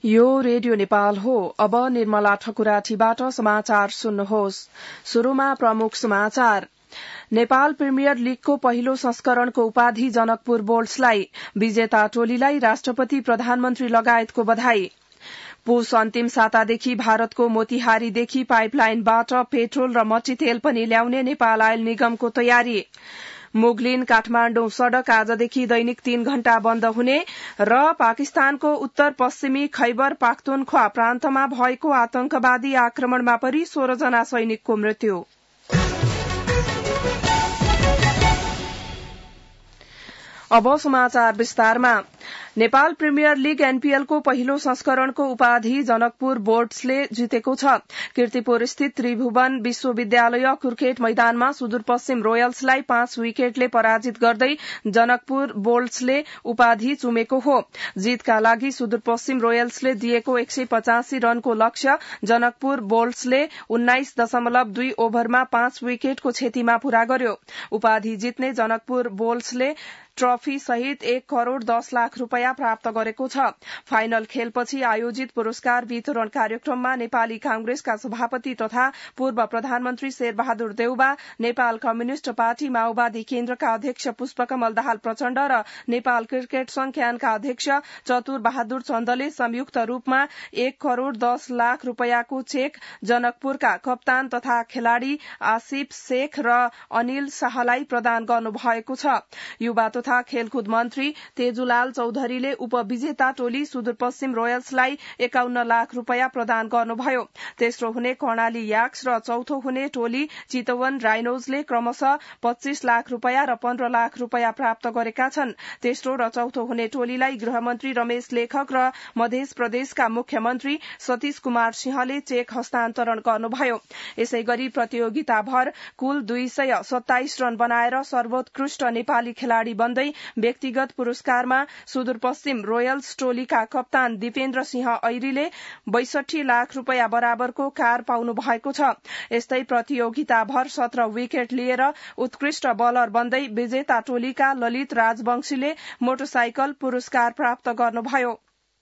यो रेडियो नेपाल हो। अब निर्मला ठकुराठीबाट समाचार सुन्नुहोस्। शुरूमा प्रमुख समाचार। नेपाल प्रिमियर लीगको पहिलो संस्करणको उपाधि जनकपुर बोल्ट्सलाई, विजेता टोलीलाई राष्ट्रपति प्रधानमन्त्री लगायतको बधाई। पुस अन्तिम सातादेखि भारतको मोतिहारीदेखि पाइपलाइनबाट पेट्रोल र मट्टीतेल पनि ल्याउने नेपाल आयल निगमको तयारी। मुगलिन काठमाण्डु सड़क आजदेखि दैनिक 3 घण्टा बन्द हुने र पाकिस्तानको उत्तर पश्चिमी खैबर पाख्तुनख्वा प्रान्तमा भएको आतंकवादी आक्रमणमा परि 16 जना सैनिकको मृत्यु। अब समाचार विस्तारमा। नेपाल प्रिमियर लीग एनपीएलको पहिलो संस्करणको उपाधि जनकपुर बोल्ट्सले जितेको छ। कीर्तिपुर स्थित त्रिभुवन विश्वविद्यालय क्रिकेट मैदानमा सुदूरपश्चिम रोयल्सलाई 5 विकेटले पराजित गर्दै जनकपुर बोल्ट्सले उपाधि चुमेको हो। जीतका लागि सुदूरपश्चिम रोयल्सले दिएको 185 रनको लक्ष्य जनकपुर बोल्ट्सले 19.2 ओभरमा 5 विकेटको क्षतिमा पूरा गर्यो। उपाधि जित्ने जनकपुर बोल्ट्सले ट्रफी सहित 1 करोड़ 10 लाख रूपैयाँ प्राप्त गरेको छ। फाइनल खेलपछि आयोजित पुरस्कार वितरण कार्यक्रममा नेपाली कांग्रेसका सभापति तथा पूर्व प्रधानमन्त्री शेरबहादुर देउबा, नेपाल कम्युनिष्ट पार्टी माओवादी केन्द्रका अध्यक्ष पुष्पकमल दाहाल प्रचण्ड र नेपाल क्रिकेट संघ क्यानका अध्यक्ष चतुर बहादुर चन्दले संयुक्त रूपमा 1 करोड़ 10 लाख रूपैयाँको चेक जनकपुरका कप्तान तथा खेलाड़ी आसिफ शेख र अनिल शाहलाई प्रदान गर्नुभएको छ। युवा तथा खेलकुद मन्त्री तेजुलाल चौधरीले उपविजेता टोली सुदूरपश्चिम रोयल्सलाई 51 लाख रूपैयाँ प्रदान गर्नुभयो। तेस्रो हुने कर्णाली याक्स र चौथो हुने टोली चितवन राइनोजले क्रमशः 25 लाख रूपैयाँ र 15 लाख रूपैयाँ प्राप्त गरेका छन्। तेस्रो र चौथो हुने टोलीलाई गृहमन्त्री रमेश लेखक र मध्य प्रदेशका मुख्यमन्त्री सतीश कुमार सिंहले चेक हस्तान्तरण गर्नुभयो। यसै गरी प्रतियोगिताभर कुल 227 रन बनाएर सर्वोत्कृष्ट नेपाली खेलाड़ी बन्दै व्यक्तिगत पुरस्कारमा सुदूरपश्चिम रोयल्स टोलीका कप्तान दिपेन्द्र सिंह ऐरीले 62 लाख रूपैयाँ बराबरको कार पाउनु भएको छ। यस्तै प्रतियोगिताभर 17 विकेट लिएर उत्कृष्ट बलर बन्दै विजेता टोलीका ललित राजवंशीले मोटरसाइकल पुरस्कार प्राप्त गर्नुभयो।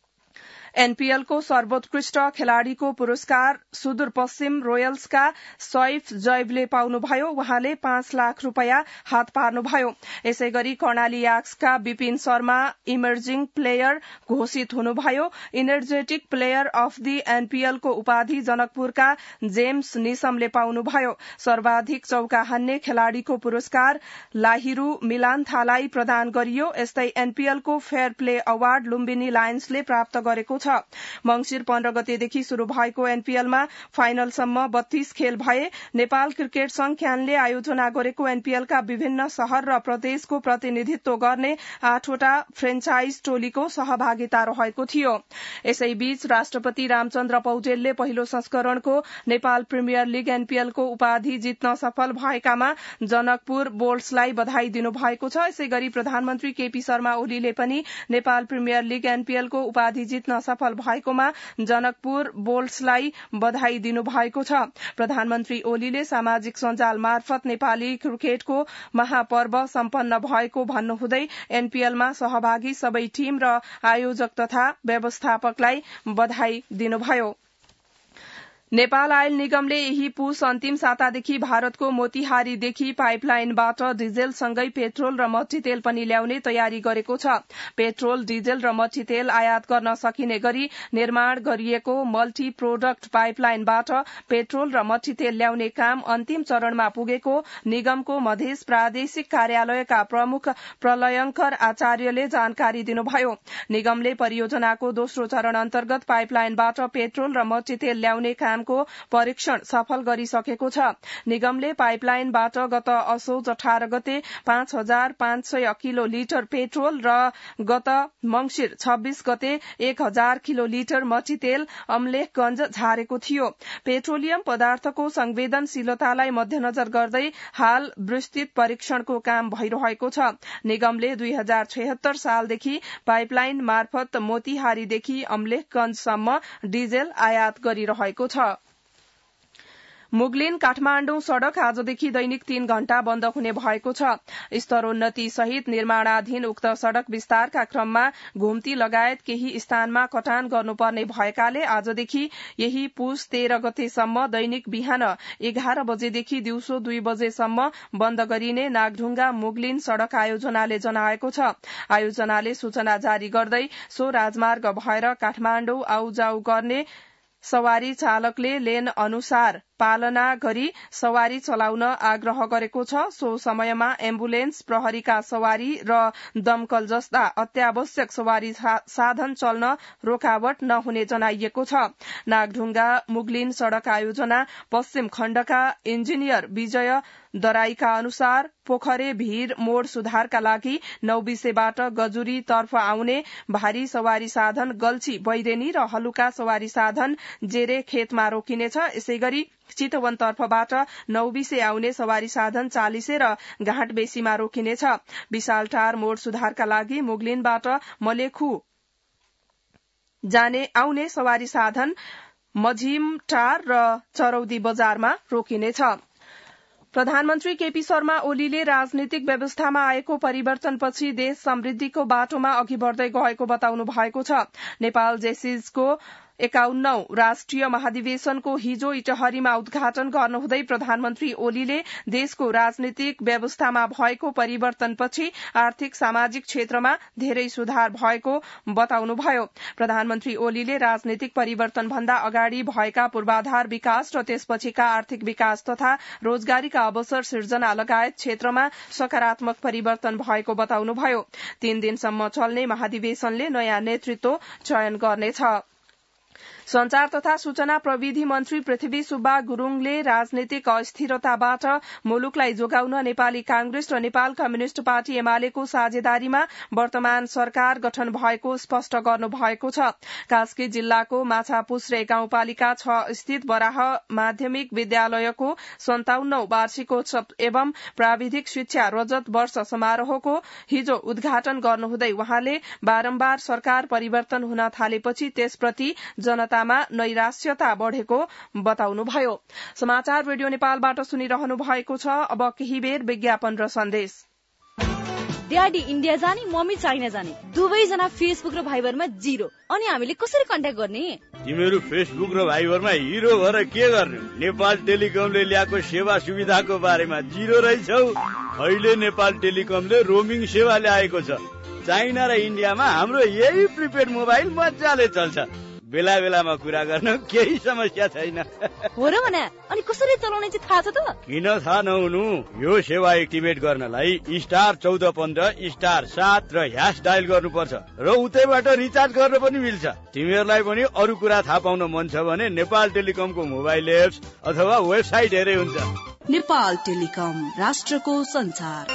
एनपीएलको सर्वोत्कृष्ट खेलाड़ीको पुरस्कार सुदूरपश्चिम रोयल्सका सैफ जैबले पाउनुभयो। उहाँले 5 लाख रूपैयाँ हात पार्नुभयो। यसै गरी कर्णाली याक्सका विपिन शर्मा इमर्जिङ प्लेयर घोषित हुनुभयो। इनर्जेटिक प्लेयर अफ द एनपीएलको उपाधि जनकपुरका जेम्स निसमले पाउनुभयो। सर्वाधिक चौका हान्ने खेलाड़ीको पुरस्कार लाहिरू मिलान्थालाई प्रदान गरियो। यस्तै एनपीएलको फेयर प्ले अवार्ड लुम्बिनी लायन्सले प्राप्त गरेको छ। मंगिर 15 गतेदेखि शुरू भएको एनपीएलमा फाइनलसम्म 32 खेल भए। नेपाल क्रिकेट संघ क्यानले आयोजना गरेको एनपीएलका विभिन्न शहर र प्रदेशको प्रतिनिधित्व गर्ने 8वटा फ्रेन्चाइज टोलीको सहभागिता रहेको थियो। यसैबीच राष्ट्रपति रामचन्द्र पौडेलले पहिलो संस्करणको नेपाल प्रिमियर लीग एनपीएलको उपाधि जित्न सफल भएकामा जनकपुर बोल्ट्सलाई बधाई दिनुभएको छ। यसै गरी प्रधानमन्त्री केपी शर्मा ओलीले पनि नेपाल प्रिमियर लीग एनपीएलको उपाधि जित्न सफल भएकोमा जनकपुर बोल्ट्सलाई बधाई दिनुभएको छ। प्रधानमन्त्री ओलीले सामाजिक सञ्जाल मार्फत नेपाली क्रिकेटको महापर्व सम्पन्न भएको भन्नुहुँदै एनपीएलमा सहभागी सबै टीम र आयोजक तथा व्यवस्थापकलाई बधाई दिनुभयो। नेपाल आयल निगमले यही पुस अन्तिम सातादेखि भारतको मोतिहारीदेखि पाइपलाइनबाट डिजेलसँगै पेट्रोल र मट्टीतेल पनि ल्याउने तयारी गरेको छ। पेट्रोल, डिजेल र मट्टीतेल आयात गर्न सकिने गरी निर्माण गरिएको मल्टी प्रोडक्ट पाइपलाइनबाट पेट्रोल र मट्टीतेल ल्याउने काम अन्तिम चरणमा पुगेको निगमको मध्य प्रादेशिक कार्यालयका प्रमुख प्रलयंकर आचार्यले जानकारी दिनुभयो। निगमले परियोजनाको दोस्रो चरण अन्तर्गत पाइपलाइनबाट पेट्रोल र मट्टीतेल ल्याउने काम को परीक्षण सफल गरिसकेको छ। निगमले पाइपलाइनबाट गत असोज 18 गते 5500 किलो लिटर पेट्रोल र गत मंगिर 26 गते 1000 किलो लिटर मट्टीतेल अमलेखगंज झारेको थियो। पेट्रोलियम पदार्थको संवेदनशीलतालाई मध्यनजर गर्दै हाल विस्तृत परीक्षणको काम भइरहेको छ। निगमले 2076 सालदेखि पाइपलाइन मार्फत मोतिहारीदेखि अमलेखगंजसम्म डिजेल आयात गरिरहेको छ। मुगलिन काठमाडौँ सड़क आजदेखि दैनिक 3 घण्टा बन्द हुने भएको छ। स्तरोन्नति सहित निर्माणाधीन उक्त सड़क विस्तारका क्रममा घुम्ती लगायत केही स्थानमा कटान गर्नुपर्ने भएकाले आजदेखि यही पुस 13 गतेसम्म दैनिक बिहान 11 बजेदेखि दिउँसो 2 बजेसम्म बन्द गरिने नागढुङ्गा मुगलिन सड़क आयोजनाले जनाएको छ। आयोजनाले सूचना जारी गर्दै सो राजमार्ग भएर काठमाडौँ आउजाउ गर्ने सवारी चालकले लेन अनुसार पालना गरी सवारी चलाउन आग्रह गरेको छ। सो समयमा एम्बुलेन्स, प्रहरीका सवारी र दमकल जस्ता अत्यावश्यक सवारी साधन चल्न रोकावट नहुने जनाइएको छ। नागढुङ्गा मुगलिन सड़क आयोजना पश्चिम खण्डका इन्जिनियर विजय दराईका अनुसार पोखरे भीर मोड़ सुधारका लागि नौबिसेबाट गजुरी तर्फ आउने भारी सवारी साधन गल्छी बैदेनी र हलुका सवारी साधन जेरे खेतमा रोकिनेछ। यसैगरी चितवन तर्फबाट नौबिसे आउने सवारी साधन चालिसे र घाटबेसीमा रोकिनेछ। विशालटार मोड़ सुधारका लागि मुगलिनबाट मलेखु आउने सवारी साधन मझिमटार र चरौदी बजारमा रोकिनेछ। प्रधानमन्त्री केपी शर्मा ओलीले राजनीतिक व्यवस्थामा आएको परिवर्तनपछि देश समृद्धिको बाटोमा अघि बढ़दै गएको बताउनु भएको छ। नेपाल जेसिजको 51औं राष्ट्रिय महाधिवेशनको हिजो इटहरीमा उद्घाटन गर्नुहुँदै प्रधानमन्त्री ओलीले देशको राजनीतिक व्यवस्थामा भएको परिवर्तनपछि आर्थिक सामाजिक क्षेत्रमा धेरै सुधार भएको बताउनुभयो। प्रधानमन्त्री ओलीले राजनीतिक परिवर्तन भन्दा अगाडि भएका पूर्वाधार विकास र त्यसपछिका आर्थिक विकास तथा रोजगारीका अवसर सिर्जना लगायत क्षेत्रमा सकारात्मक परिवर्तन भएको बताउनुभयो। 3 दिनसम्म चल्ने महाधिवेशनले नयाँ नेतृत्व चयन गर्नेछ। संचार तथा सूचना प्रविधि मन्त्री पृथ्वी सुब्बा गुरूङले राजनीतिक अस्थिरताबाट मुलुकलाई जोगाउन नेपाली कांग्रेस र नेपाल कम्युनिष्ट पार्टी एमालेको साझेदारीमा वर्तमान सरकार गठन भएको स्पष्ट गर्नु भएको छ। कास्की जिल्लाको माछापुछ्रे गाउँपालिका 6 स्थित बराह माध्यमिक विद्यालयको 57औं वार्षिकोत्सव एवं प्राविधिक शिक्षा रजत वर्ष समारोहको हिजो उद्घाटन गर्नुहुँदै वहाँले बारम्बार सरकार परिवर्तन हुन थालेपछि त्यसप्रति जनतामा नैराश्यता बढ़ेको बताउनुभयो। समाचार रेडियो नेपालबाट सुनिरहनु भएको छ। अब केही बेर विज्ञापन र सन्देश। ड्याडी इन्डिया जाने, मम्मी चाइना जाने, दुवैजना फेसबुक र भाइबरमा 0। अनि हामीले कसरी कन्ट्याक्ट गर्ने? तिमीहरू फेसबुक र भाइबरमा हिरो भएर के गर्ने? नेपाल टेलिकमले ल्याएको सेवा सुविधाको बारेमा 0 रहेछौ। अहिले नेपाल टेलिकमले रोमिङ सेवा ल्याएको छ। चाइना र इन्डियामा हाम्रो यही प्रिपेड मोबाइल मजाले चल्छ। बेला बेलामा कुरा गर्न केही समस्या छैन। हो र भने अनि कसरी चलाउने चाहिँ थाहा छ त? किन थाहा नहुनु? यो सेवा एक्टिभेट गर्नलाई *1415 *7 र # डायल गर्नुपर्छ र उतैबाट रिचार्ज गर्न पनि मिल्छ। तिमीहरूलाई पनि अरू कुरा थाहा पाउन मन छ भने नेपाल टेलिकमको मोबाइल एप्स अथवा वेबसाइट हेरे हुन्छ। नेपाल टेलिकम, राष्ट्रको संचार।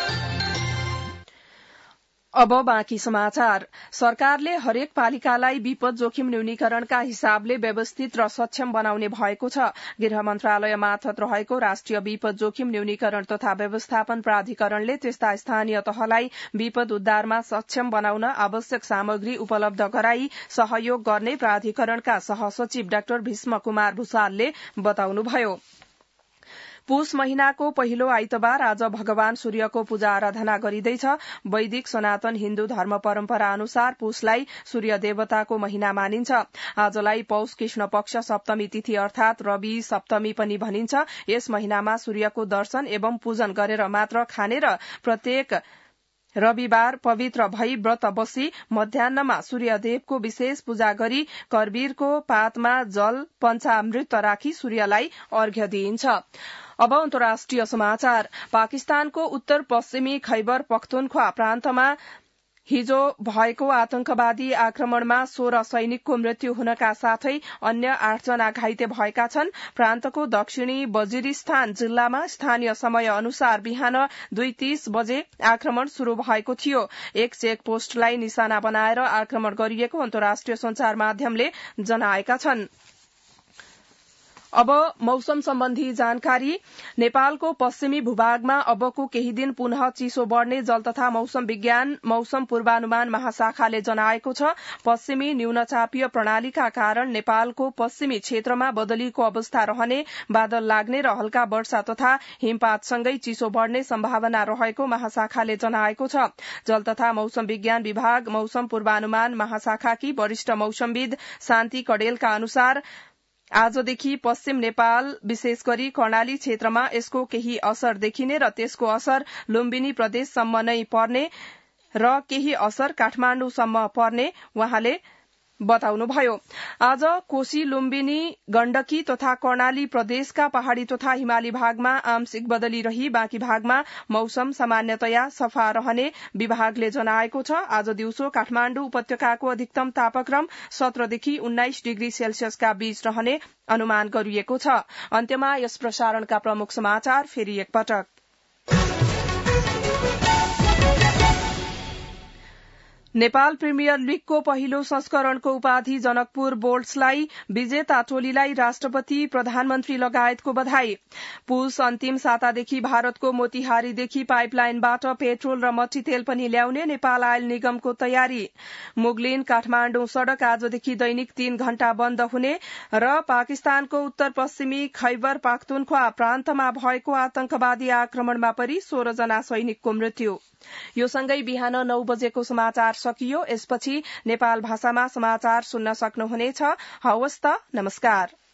अब बाँकी समाचार। सरकारले हरेक पालिकालाई विपद जोखिम न्यूनीकरणका हिसाबले व्यवस्थित र सक्षम बनाउने भएको छ। गृह मन्त्रालय मार्फत रहेको राष्ट्रिय विपद जोखिम न्यूनीकरण तथा व्यवस्थापन प्राधिकरणले त्यस्ता स्थानीय तहलाई विपद उद्धारमा सक्षम बनाउन आवश्यक सामग्री उपलब्ध गराई सहयोग गर्ने प्राधिकरणका सहसचिव डाक्टर भीष्म कुमार भूषालले बताउनुभयो। पुष महिनाको पहिलो आइतबार आज भगवान सूर्यको पूजा आराधना गरिँदैछ। वैदिक सनातन हिन्दू धर्म परम्परा अनुसार पुषलाई सूर्य देवताको महिना मानिन्छ। आजलाई पौष कृष्ण पक्ष सप्तमी तिथि अर्थात रवि सप्तमी पनि भनिन्छ। यस महिनामा सूर्यको दर्शन एवं पूजन गरेर मात्र खाने र प्रत्येक रविवार पवित्र भई व्रत बसी मध्याह्नमा सूर्यदेवको विशेष पूजा गरी करबीरको पातमा जल पञ्चामृत राखी सूर्यलाई अर्घ्य दिइन्छ। अब अन्तर्राष्ट्रिय समाचार। पाकिस्तानको उत्तर पश्चिमी खैबर पख्तुनख्वा प्रान्तमा हिजो भएको आतंकवादी आक्रमणमा 16 सैनिकको मृत्यु हुनका साथै अन्य 8 जना घाइते भएका छन्। प्रान्तको दक्षिणी वजिरिस्तान जिल्लामा स्थानीय समय अनुसार बिहान 2:30 बजे आक्रमण शुरू भएको थियो। एक चेक पोस्टलाई निशाना बनाएर आक्रमण गरिएको अन्तर्राष्ट्रिय संचार माध्यमले जनाएका छन्। अब मौसम सम्बन्धी जानकारी। नेपालको पश्चिमी भूभागमा अबको केही दिन पुनः चिसो बढ़ने जल तथा मौसम विज्ञान मौसम पूर्वानुमान महाशाखाले जनाएको छ। पश्चिमी न्यूनचापीय प्रणालीका कारण नेपालको पश्चिमी क्षेत्रमा बदलीको अवस्था रहने, बादल लाग्ने र हल्का वर्षा तथा हिमपातसँगै चिसो बढ़ने सम्भावना रहेको महाशाखाले जनाएको छ। जल तथा मौसम विज्ञान विभाग मौसम पूर्वानुमान महाशाखाकी वरिष्ठ मौसमविद शान्ति कडेलका अनुसार आजदेखि पश्चिम नेपाल विशेष गरी कर्णाली क्षेत्रमा यसको केही असर देखिने र त्यसको असर लुम्बिनी प्रदेशसम्म नै पर्ने र केही असर काठमाण्डुसम्म पर्ने उहाँले बताउनुभयो। आज कोशी, लुम्बिनी, गण्डकी तथा कर्णाली प्रदेशका पहाड़ी तथा हिमाली भागमा आंशिक बदली रही बाँकी भागमा मौसम सामान्यतया सफा रहने विभागले जनाएको छ। आज दिउँसो काठमाण्डु उपत्यकाको अधिकतम तापक्रम 17 देखि 19 डिग्री सेल्सियसका बीच रहने अनुमान गरिएको छ। अन्त्यमा यस प्रसारणका प्रमुख समाचार फेरि एकपटक। नेपाल प्रिमियर लीगको पहिलो संस्करणको उपाधि जनकपुर बोल्ट्सलाई विजेता टोलीलाई राष्ट्रपति, प्रधानमन्त्री लगायतको बधाई। पुस अन्तिम सातादेखि भारतको मोतिहारीदेखि पाइपलाइनबाट पेट्रोल र मट्टी तेल पनि ल्याउने नेपाल आयल निगमको तयारी। मुगलिन काठमाण्डु सड़क आजदेखि दैनिक 3 घण्टा बन्द हुने र पाकिस्तानको उत्तर पश्चिमी खैबर पाख्तुनख्वा प्रान्तमा भएको आतंकवादी आक्रमणमा परि 16 जना सैनिकको मृत्यु। यो सँगै बिहान 9 बजेको समाचार सकियो। यसपछि नेपाल भाषामा समाचार सुन्न सक्नुहुनेछ। हवस् त, नमस्कार।